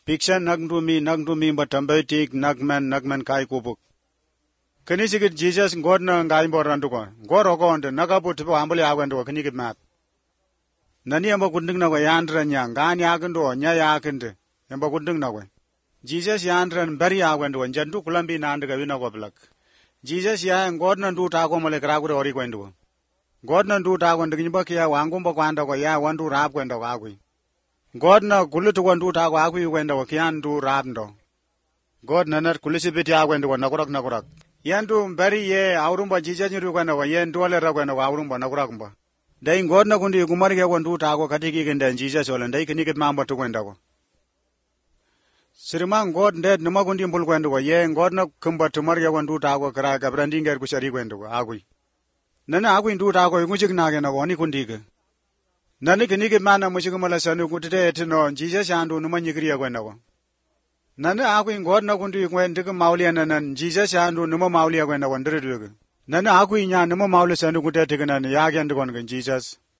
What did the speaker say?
Pikshan nagdumi batambetik nagman kai kubuk. Kanisigit Jesus God na ngai boranduko. Goro ko onde nagaput po ambuli agwendo kanigit map. Nani amba kunding na ko yandra nya ngani agendo nya yakende. Amba kunding na ko. Jesus yandra bari agwendo jandu kulambi nandaga wina ko blak. Jesus ya God na ndu ta ko mole kragure ori kwendo. God na ndu ta ko ndinyiba kiya wangumba kwanda ko ya wandu rap kwenda ko agwi. God na kulutu ko ndu ta ko agwi kwenda ko kiyan ndu rap ndo. God na nat kulisibiti agwendo ko nakurak. Yandu bari ye aurumba Jesus nyiru kwenda ko ye ndole ra kwenda ko aurumba nakurak. Dai God na kundi kumari ke ndu ta ko katiki kende Jesus wala dai kinigit mamba tu kwenda ko. Sirima God ndet numa kundi mbul kwenda ko ye God na kumba tumari ke ndu ta ko kra gabrandi nger kushari kwenda ko agwi. Nana agwi ndu ta ko ngujik na ke na ko ni kundi ke. Nani kinigit mana mushik mala sanu kutite etino Jesus yandu numa nyigri kwenda ko. Nana agwi God na kundi kwenda ke maulia nanan Jesus yandu numa maulia kwenda ko ndire. Nana agwi nya numa mauli sanu kutite ke nan ya gyandu kon Jesus.